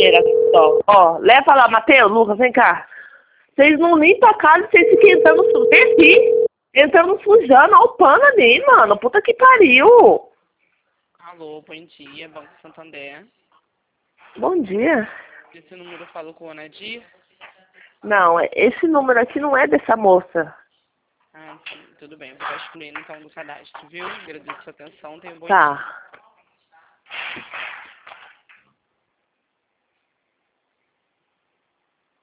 besteira só. Ó, leva lá, Matheus, Lucas, vem cá. Vocês não limpam a casa, vocês ficam entrando, vem aqui, entrando sujando, ó o pano ali, mano. Puta que pariu. Alô, bom dia, Banco Santander. Bom dia. Esse número falou com o Nadir? Não, esse número aqui não é dessa moça. Ah, sim, tudo bem. Vou estar excluindo então do cadastro, viu? Agradeço a sua atenção, tenha um bom dia. Tá.